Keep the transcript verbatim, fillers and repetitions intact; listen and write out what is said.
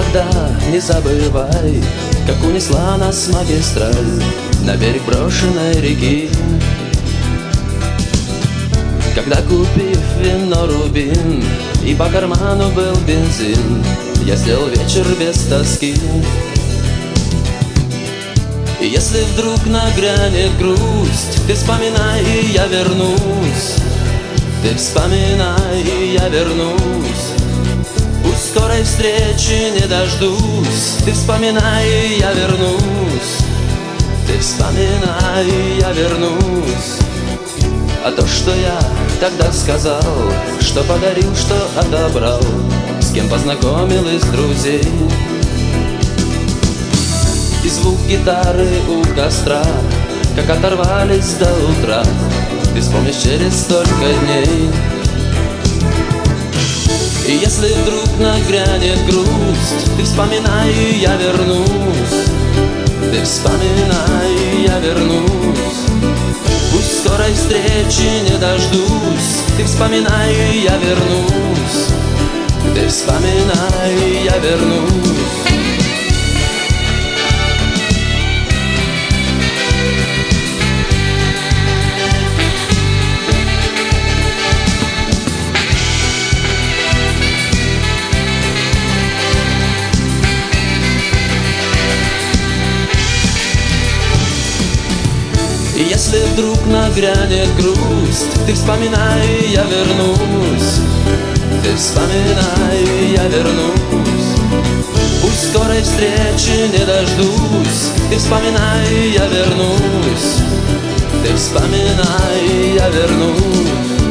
Никогда не забывай, как унесла нас магистраль на берег брошенной реки. Когда, купив вино рубин и по карману был бензин, я сделал вечер без тоски. И если вдруг нагрянет грусть, ты вспоминай, и я вернусь. Ты вспоминай, и я вернусь. Пусть скорой встречи не дождусь. Ты вспоминай, и я вернусь. Ты вспоминай, и я вернусь. А то, что я тогда сказал, что подарил, что отобрал, с кем познакомил из друзей. И звук гитары у костра, как оторвались до утра, ты вспомнишь через столько дней. И если вдруг нагрянет грусть, ты вспоминай, и я вернусь. Ты вспоминай, и я вернусь. Пусть скорой встречи не дождусь. Ты вспоминай, и я вернусь. Ты вспоминай, и я вернусь. И если вдруг нагрянет грусть, ты вспоминай, и я вернусь. Ты вспоминай, и я вернусь. Пусть скорой встречи не дождусь. Ты вспоминай, и я вернусь. Ты вспоминай, и я вернусь.